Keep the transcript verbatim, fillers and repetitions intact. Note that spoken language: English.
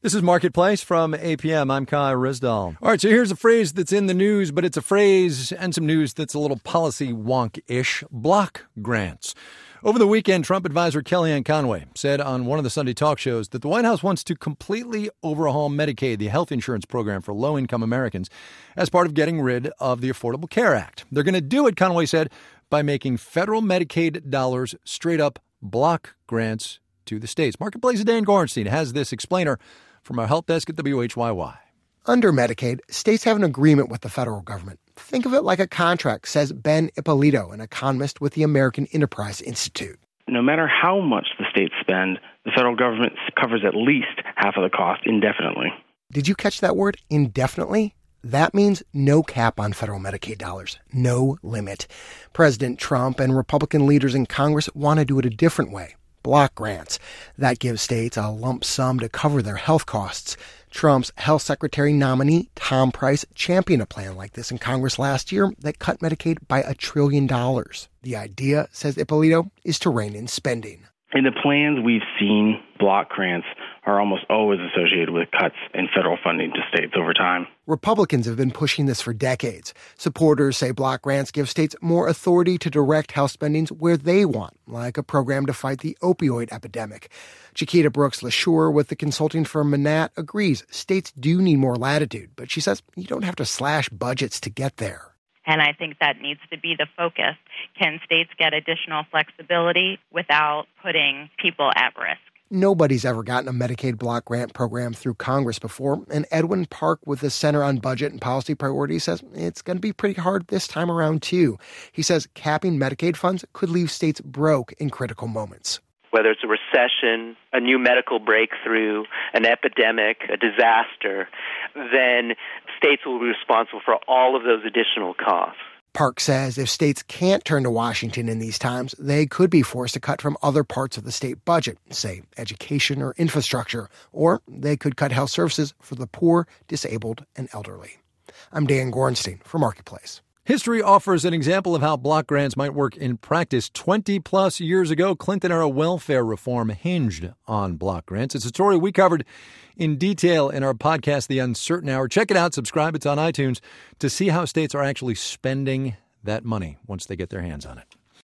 This is Marketplace from A P M. I'm Kai Risdall. All right, so here's a phrase that's in the news, but it's a phrase and some news that's a little policy wonk-ish. Block grants. Over the weekend, Trump advisor Kellyanne Conway said on one of the Sunday talk shows that the White House wants to completely overhaul Medicaid, the health insurance program for low-income Americans, as part of getting rid of the Affordable Care Act. They're going to do it, Conway said, by making federal Medicaid dollars straight-up block grants to the states. Marketplace's Dan Gorenstein has this explainer from our help desk at W H Y Y. Under Medicaid, states have an agreement with the federal government. Think of it like a contract, says Ben Ippolito, an economist with the American Enterprise Institute. No matter how much the states spend, the federal government covers at least half of the cost indefinitely. Did you catch that word, indefinitely? That means no cap on federal Medicaid dollars, no limit. President Trump and Republican leaders in Congress want to do it a different way. Block grants. That gives states a lump sum to cover their health costs. Trump's health secretary nominee, Tom Price, championed a plan like this in Congress last year that cut Medicaid by a trillion dollars. The idea, says Ippolito, is to rein in spending. In the plans we've seen, block grants are almost always associated with cuts in federal funding to states over time. Republicans have been pushing this for decades. Supporters say block grants give states more authority to direct health spending where they want, like a program to fight the opioid epidemic. Chiquita Brooks-LaSure with the consulting firm Manat agrees states do need more latitude, but she says you don't have to slash budgets to get there. And I think that needs to be the focus. Can states get additional flexibility without putting people at risk? Nobody's ever gotten a Medicaid block grant program through Congress before, and Edwin Park with the Center on Budget and Policy Priorities says it's going to be pretty hard this time around, too. He says capping Medicaid funds could leave states broke in critical moments. Whether it's a recession, a new medical breakthrough, an epidemic, a disaster, then states will be responsible for all of those additional costs. Park says if states can't turn to Washington in these times, they could be forced to cut from other parts of the state budget, say education or infrastructure, or they could cut health services for the poor, disabled, and elderly. I'm Dan Gorenstein for Marketplace. History offers an example of how block grants might work in practice. twenty-plus years ago, Clinton-era welfare reform hinged on block grants. It's a story we covered in detail in our podcast, The Uncertain Hour. Check it out. Subscribe. It's on iTunes to see how states are actually spending that money once they get their hands on it.